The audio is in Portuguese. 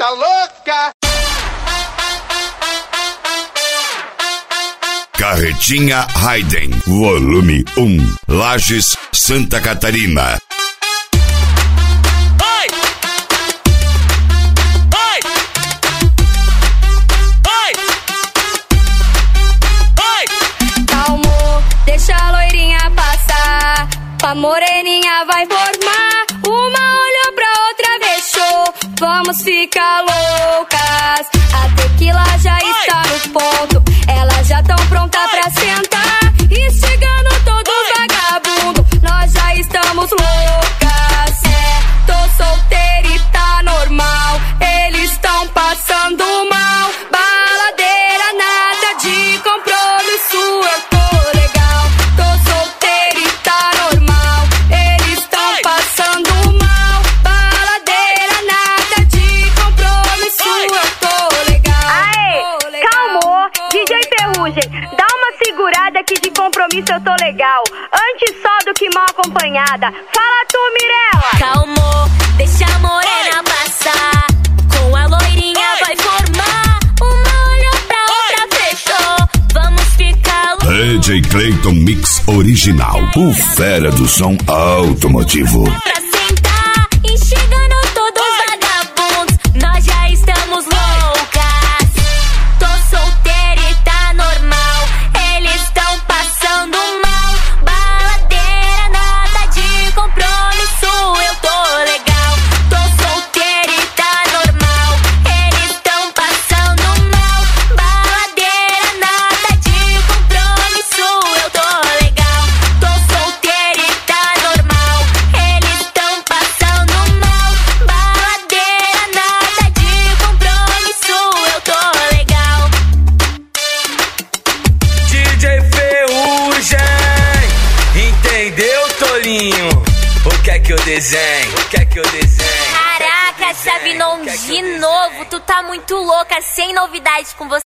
tá louca? Carretinha Hayden, volume 1, Lages, Santa Catarina. Deixa a loirinha passar, a moreninha vai formar. Uma olhou pra outra, fechou. Vamos ficar loucas. A tequila já está no ponto, elas já tão prontas pra sentar. E chegando todo vagabundo, nós já estamos loucas. Tô solteira e tá normal, eles tão passando mal. Baladeira, nada de compromisso, eu tô legal. Tô solteira e tá normal, eles tão passando mal. Baladeira, nada de compromisso, eu tô legal. Aê, calmou, DJ Ferrugem, dá uma segurada que de compromisso eu tô legal. Antes só do que mal acompanhada. Fala tu, Mirella. Calmou, deixa a morena passar. Com a loirinha vai formar. Uma olhou pra outra, fechou. Vamos ficar DJ Clayton Mix Original, o fera do som automotivo. pra sentar. E chegando todos vagabundos, nós já estamos loucas. Tô solteira e tá normal, eles tão passando mal. Baladeira, nada de compromisso, eu tô legal. Tô solteira e tá normal, eles tão passando mal. Baladeira, nada de compromisso, eu tô legal. Tô solteira e tá normal, eles tão passando mal. Baladeira, nada de compromisso, eu tô legal. DJ Ferrugem, entendeu, Tolinho? O que é que eu desenho? O que é que eu desenho? Caraca, Chavinon, de novo, tu tá muito louca, sem novidades com você.